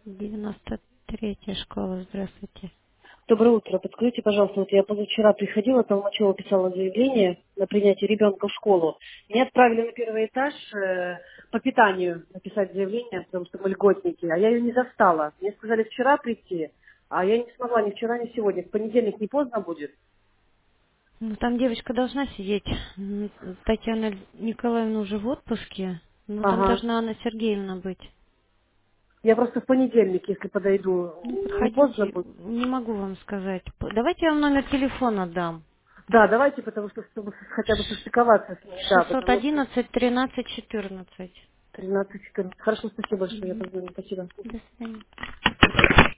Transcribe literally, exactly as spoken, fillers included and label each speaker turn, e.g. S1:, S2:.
S1: девяносто третья школа, здравствуйте.
S2: Доброе утро. Подскажите, пожалуйста, вот я позавчера приходила, Толмачева писала заявление на принятие ребенка в школу. Меня отправили на первый этаж э, по питанию написать заявление, потому что мы льготники, а я ее не застала. Мне сказали вчера прийти, а я не смогла ни вчера, ни сегодня. В понедельник не поздно будет?
S1: Ну, там девочка должна сидеть. М, Татьяна Николаевна уже в отпуске. Ну, там
S2: Ага.
S1: должна Анна Сергеевна быть.
S2: Я просто в понедельник, если подойду,
S1: Ну,
S2: не поздно
S1: подходите,
S2: будет?
S1: не могу вам сказать. П- Давайте я вам номер телефона дам.
S2: Да, давайте, потому что чтобы хотя бы состыковаться с ней, да,
S1: шестьсот
S2: потому что
S1: одиннадцать тринадцать четырнадцать.
S2: тринадцать четырнадцать. Хорошо, спасибо большое, я позвоню. Спасибо.
S1: До свидания.